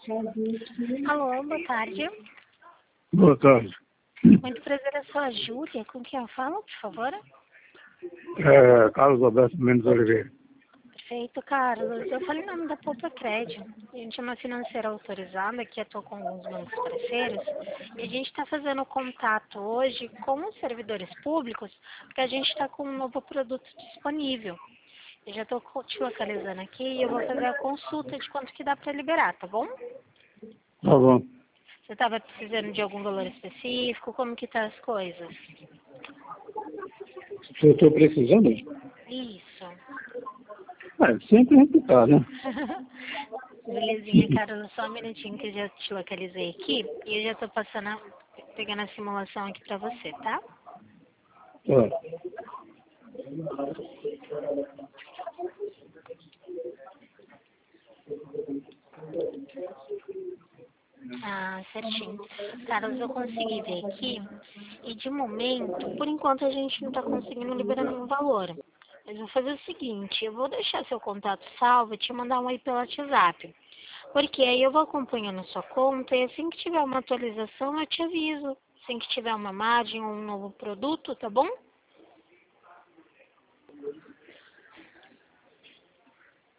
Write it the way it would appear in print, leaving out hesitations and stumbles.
Alô, boa tarde. Boa tarde. Muito prazer, eu sou a Júlia. Com quem eu falo, por favor? Carlos Alberto Mendes Oliveira. Perfeito, Carlos. Eu falei em nome da Poupa Crédito. A gente é uma financeira autorizada que atua com alguns bancos parceiros. E a gente está fazendo contato hoje com os servidores públicos, porque a gente está com um novo produto disponível. Eu já estou te localizando aqui e eu vou fazer a consulta de quanto que dá para liberar, tá bom? Tá bom. Você estava precisando de algum valor específico? Como que tá as coisas? Se eu estou precisando? Isso. Sempre repitar, né? Belezinha, Carlos, só um minutinho que eu já te localizei aqui e eu já tô pegando a simulação aqui pra você, tá? Tá. Ah, certinho. Carlos, eu consegui ver aqui e de momento, por enquanto a gente não tá conseguindo liberar nenhum valor. Mas vou fazer o seguinte, eu vou deixar seu contato salvo e te mandar um aí pelo WhatsApp. Porque aí eu vou acompanhando a sua conta e assim que tiver uma atualização eu te aviso. Assim que tiver uma margem ou um novo produto, tá bom?